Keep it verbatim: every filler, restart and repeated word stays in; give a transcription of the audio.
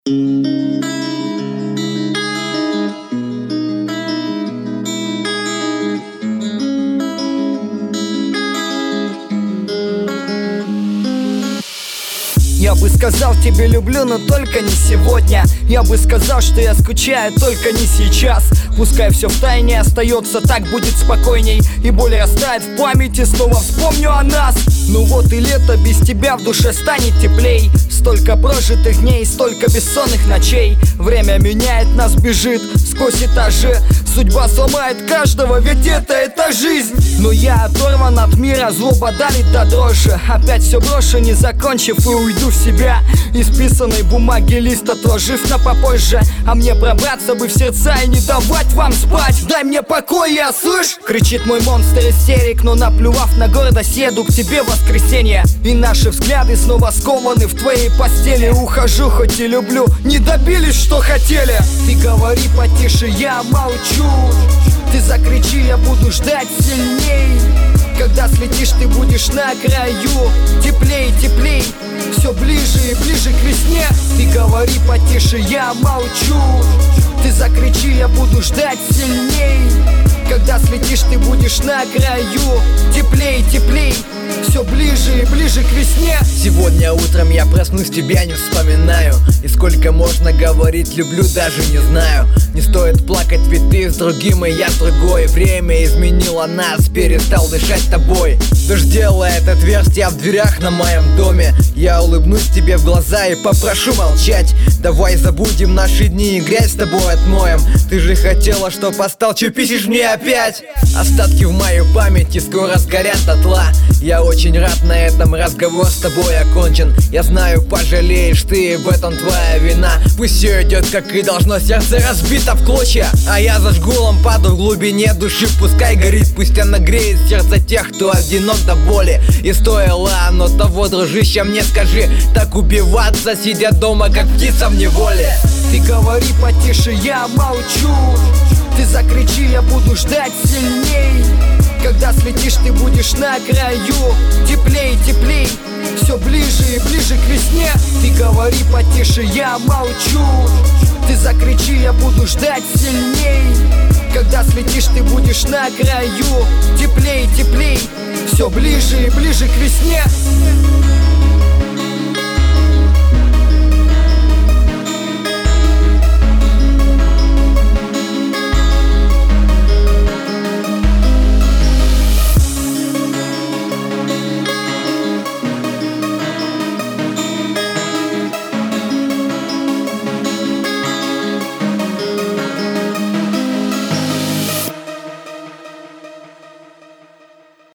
Я бы сказал тебе люблю, но только не сегодня. Я бы сказал, что я скучаю, только не сейчас. Пускай все в тайне остается, так будет спокойней. И боль растает в памяти, снова вспомню о нас. Ну вот и лето, без тебя в душе станет теплей. Столько прожитых дней, столько бессонных ночей. Время меняет нас, бежит сквозь этажи. Судьба сломает каждого, ведь это, это жизнь. Но я оторван от мира, злоба давит до дрожи. Опять все брошу, не закончив, и уйду в себя. Исписанной бумаги лист отложив на попозже. А мне пробраться бы в сердца и не давать вам спать. Дай мне покой, я слышь! Кричит мой монстр истерик, но наплював на гордость, еду к тебе в воскресенье. И наши взгляды снова скованы в твоей постели. Ухожу, хоть и люблю, не добились, что хотели. Ты говори потише, я молчу. Ты закричи, я буду ждать сильней. Когда слетишь, ты будешь на краю. Теплей, теплей, все ближе и ближе к весне. Ты говори потише, я молчу. Ты закричи, я буду ждать сильней. Когда слетишь, ты будешь на краю. Теплей, теплей, все ближе и ближе к весне. Сегодня утром я проснусь, тебя не вспоминаю. И сколько можно говорить, люблю, даже не знаю. Не стоит плакать, ведь ты с другим, и я с другой. Время изменило нас, перестал дышать тобой. Дождь делает отверстия в дверях на моем доме. Я улыбнусь тебе в глаза и попрошу молчать. Давай забудем наши дни и грязь с тобой отмоем. Ты же хотела, чтоб остал, че пишешь мне опять? Остатки в моей памяти скоро сгорят дотла. Я очень рад, на этом разговор с тобой окончен. Я знаю, пожалеешь ты, в этом твоя вина. Пусть все идет как и должно, сердце разбито в клочья. А я зажгу лампаду в глубине души, пускай горит. Пусть она греет сердце тех, кто одинок до боли. И стоило оно того, дружище, мне скажи, так убиваться, сидя дома, как птица в неволе? Ты говори потише, я молчу. Ты закричи, я буду ждать сильней. Когда слетишь, ты будешь на краю. Теплей, теплей, все ближе и ближе к весне. Ты говори потише, я молчу. Ты закричи, я буду ждать сильней. Когда слетишь, ты будешь на краю. Теплей, теплей, все ближе и ближе к весне.